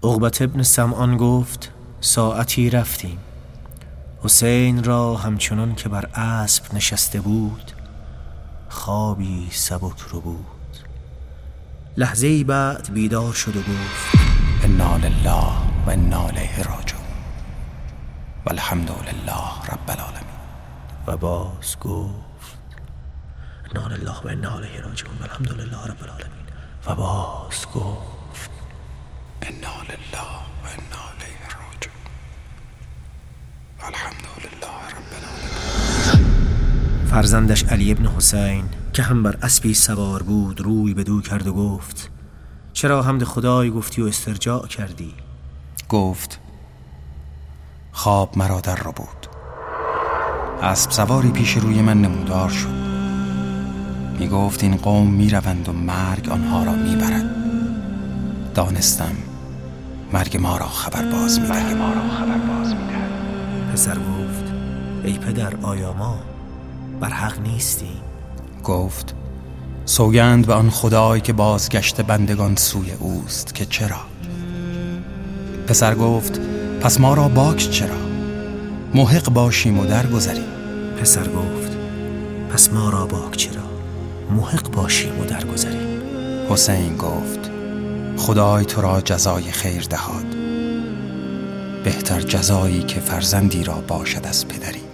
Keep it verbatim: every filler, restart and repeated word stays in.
عقبة ابن سمعان گفت ساعتی رفتیم. حسین را همچنان که بر اسب نشسته بود خوابی سبک رو بود. لحظه‌ای بعد بیدار شد و گفت انا لله و انا الیه راجعون والحمد لله رب العالمین. و باز گفت انا لله و انا الیه راجعون والحمد لله رب العالمین. و باز گفت انا لله و انا الیه راجعون والحمد لله رب العالمین. فرزندش علی ابن حسین که هم بر اسبی سوار بود روی بدو کرد و گفت چرا حمد خدای گفتی و استرجاع کردی؟ گفت خواب مرا در رو بود. اسب سواری پیش روی من نمودار شد. می گفت این قوم می روند و مرگ آنها را می برد. دانستم مرگ ما را خبر باز می دهد. پسر گفت ای پدر آیا ما بر حق نیستی؟ گفت سوگند به آن خدای که بازگشت بندگان سوی اوست که چرا. پسر گفت پس ما را باک چرا؟ محق باشیم و درگذریم. پسر گفت پس ما را باک چرا؟ محق باشیم و درگذریم. حسین گفت خدای تو را جزای خیر دهاد، بهتر جزایی که فرزندی را باشد از پدری.